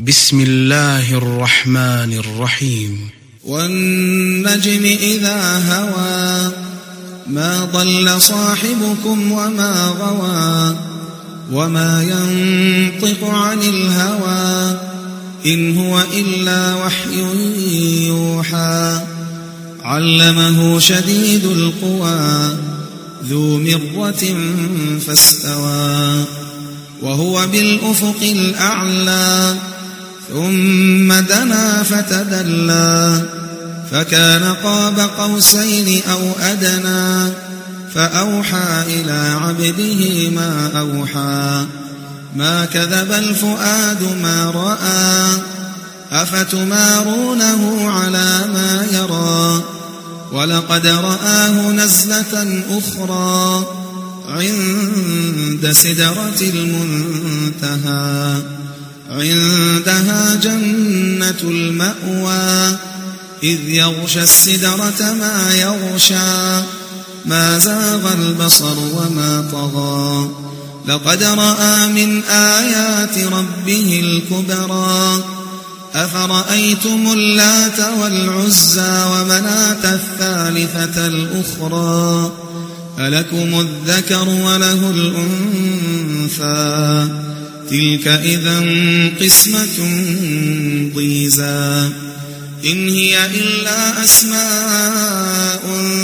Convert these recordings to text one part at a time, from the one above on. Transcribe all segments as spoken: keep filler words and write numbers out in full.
بسم الله الرحمن الرحيم. والنجم إذا هوى ما ضل صاحبكم وما غوى وما ينطق عن الهوى إن هو إلا وحي يوحى علمه شديد القوى ذو مرة فاستوى وهو بالأفق الأعلى ثم دنا فتدلى فكان قاب قوسين أو أدنى فأوحى إلى عبده ما أوحى ما كذب الفؤاد ما رأى أفتمارونه على ما يرى ولقد رآه نزلة أخرى عند سدرة المنتهى عندها جنة المأوى إذ يغشى السدرة ما يغشى ما زاغ البصر وما طغى لقد رأى من آيات ربه الكبرى أفرأيتم اللات والعزى ومناة الثالثة الأخرى ألكم الذكر وله الأنثى تلك إذا قسمة ضيزى إن هي إلا أسماء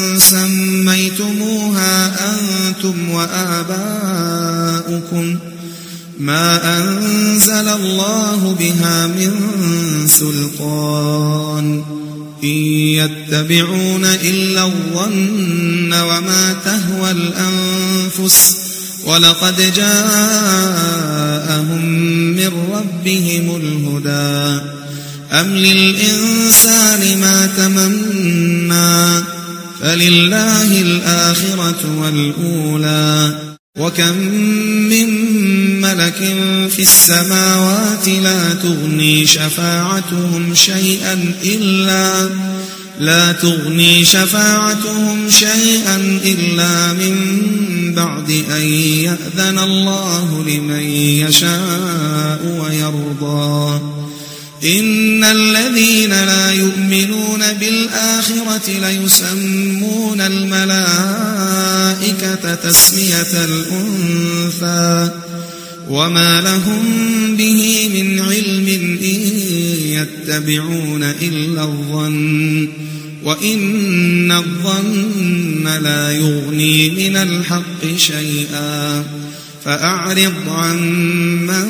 سميتموها أنتم وآباؤكم ما أنزل الله بها من سلطان إن يتبعون إلا الظن وما تهوى الأنفس ولقد جاءهم من ربهم الهدى أم للإنسان ما تمنى فلله الآخرة والأولى وكم من ملك في السماوات لا تغني شفاعتهم شيئا إلا لا تغني شفاعتهم شيئا إلا من بعد أن يأذن الله لمن يشاء ويرضى إن الذين لا يؤمنون بالآخرة ليسمون الملائكة تسمية الأنثى وما لهم به من علم إن يتبعون إلا الظن وإن الظن لا يغني من الحق شيئا فأعرض عن من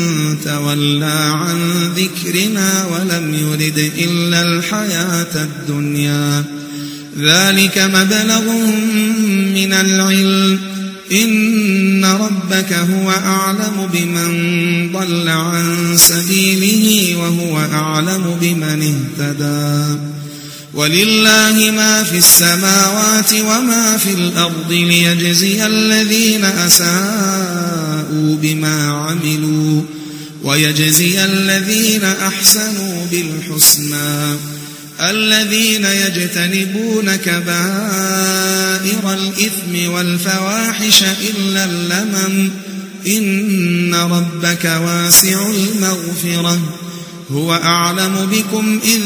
تولى عن ذكرنا ولم يرد إلا الحياة الدنيا ذلك مبلغهم من العلم إن ربك هو أعلم بمن ضل عن سبيله وهو أعلم بمن اهتدى ولله ما في السماوات وما في الأرض ليجزي الذين أساءوا بما عملوا ويجزي الذين أحسنوا بالحسنى الذين يجتنبون كبائر الإثم والفواحش إلا اللمم إن ربك واسع المغفرة هو أعلم بكم إذ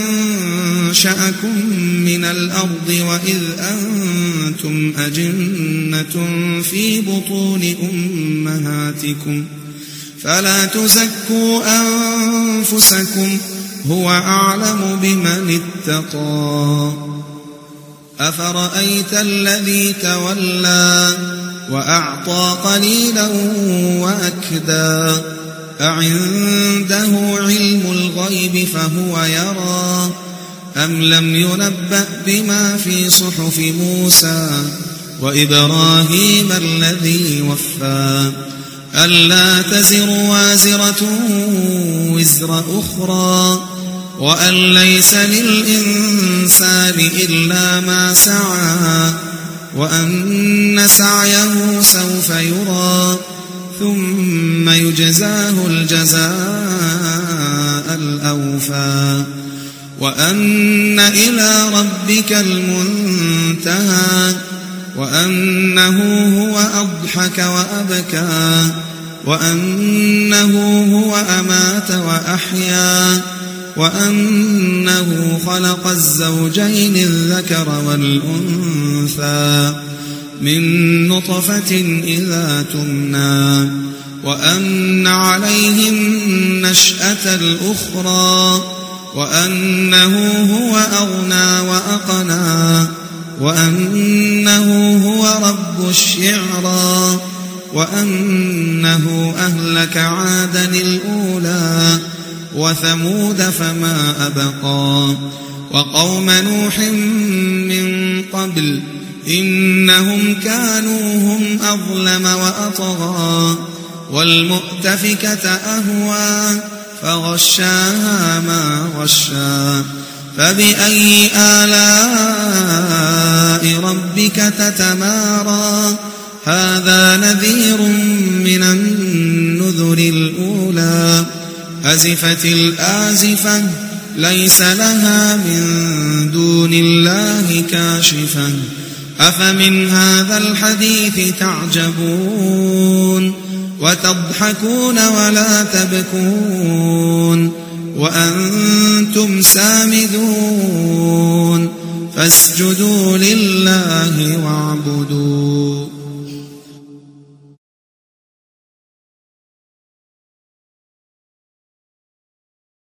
أنشأكم من الأرض وإذ أنتم أجنة في بطون أمهاتكم فلا تزكوا أنفسكم هو أعلم بمن اتقى أفرأيت الذي تولى وأعطى قليلا وأكدى أعنده علم الغيب فهو يرى أم لم ينبأ بما في صحف موسى وإبراهيم الذي وفى ألا تزر وازرة وزر أخرى وأن ليس للإنسان إلا ما سعى وأن سعيه سوف يرى ثم يجزاه الجزاء الأوفى وأن إلى ربك المنتهى وأنه هو أضحك وأبكى وأنه هو أمات وأحيا وأنه خلق الزوجين الذكر والأنثى من نطفة إذا تمنى وأن عليه النشأة الأخرى وأنه هو أغنى وأقنى وأنه هو رب الشعرى وأنه أهلك عادا الأولى وثمود فما أبقى وقوم نوح من قبل إنهم كانوا هم أظلم وأطغى والمؤتفكة أهوى فغشاها ما غشا فبأي آلاء ربك تتمارى هذا نذير من النذر الأولى أزفت الآزفة ليس لها من دون الله كاشفة أفمن هذا الحديث تعجبون وتضحكون ولا تبكون وأنتم سامدون فاسجدوا لله واعبدوا